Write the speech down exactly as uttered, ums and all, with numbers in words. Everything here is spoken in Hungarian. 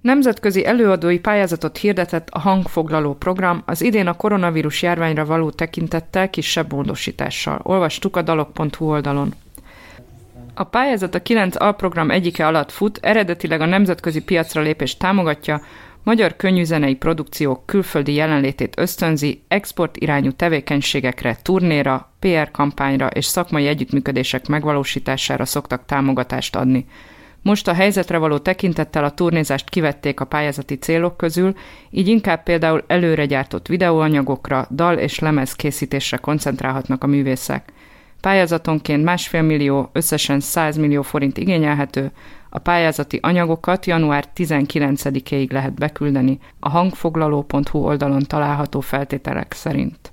Nemzetközi előadói pályázatot hirdetett a hangfoglaló program, az idén a koronavírus járványra való tekintettel kisebb módosítással. Olvastuk a dalok pont hu oldalon. A pályázat a kilenc alprogram egyike alatt fut, eredetileg a nemzetközi piacra lépést támogatja, magyar könnyűzenei produkciók külföldi jelenlétét ösztönzi, export irányú tevékenységekre, turnéra, pé er kampányra és szakmai együttműködések megvalósítására szoktak támogatást adni. Most a helyzetre való tekintettel a turnézást kivették a pályázati célok közül, így inkább például előre gyártott videóanyagokra, dal- és lemez készítésre koncentrálhatnak a művészek. Pályázatonként másfél millió, összesen száz millió forint igényelhető, a pályázati anyagokat január tizenkilencedikéig lehet beküldeni a hangfoglaló pont hu oldalon található feltételek szerint.